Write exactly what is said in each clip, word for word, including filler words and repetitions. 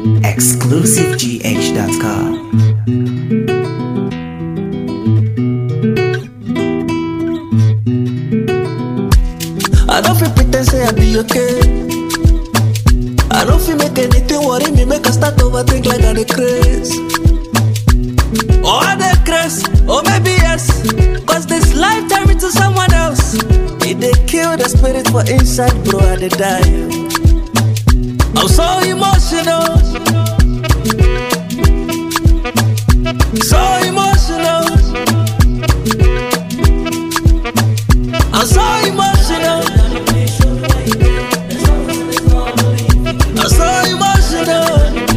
exclusive G H dot com. I don't feel pretend say I be okay. I don't feel make anything worry me, make I start overthink like I the craze. Or I the craze, or maybe yes. Cause this life turn me to someone else. It they kill the spirit for inside, bro, I they die. I'm so emotional, so emotional. I'm so emotional, I'm so emotional.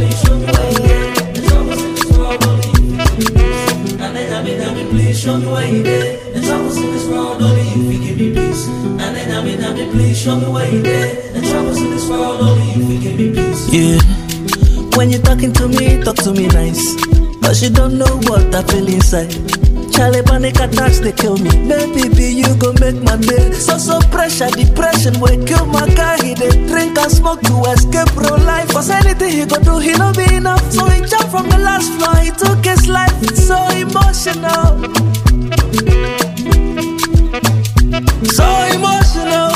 Please show me why you did. And troubles in this world, only you can give me peace. And then I mean, I mean, please show me why you did. And troubles in this world, only you can give me peace. Yeah, when you're talking to me, talk to me nice. Cause you don't know what I feel inside. Charlie panic attacks, they kill me. Baby, you gon' make my day. So, so pressure, depression, will kill my guy. He dey drink and smoke to escape real life. Cause anything he go do, he no be enough. So he jumped from the last floor, he took his life. It's so emotional, so emotional.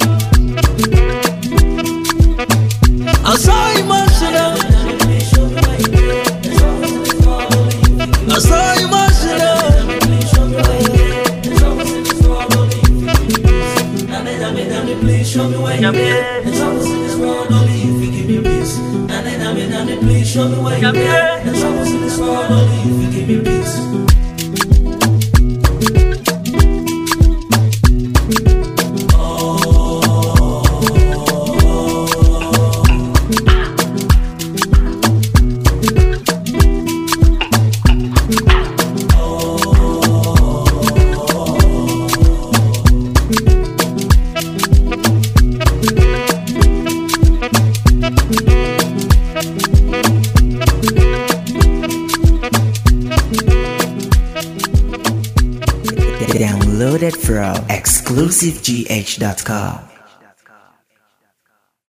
I'm so emotional, I'm so emotional. Please show me where you been. And troubles in this world, only you can give me peace. And then I mean, I mean, please show me where you been. And troubles in this world, only you can give me peace. Downloaded from exclusive G H dot com.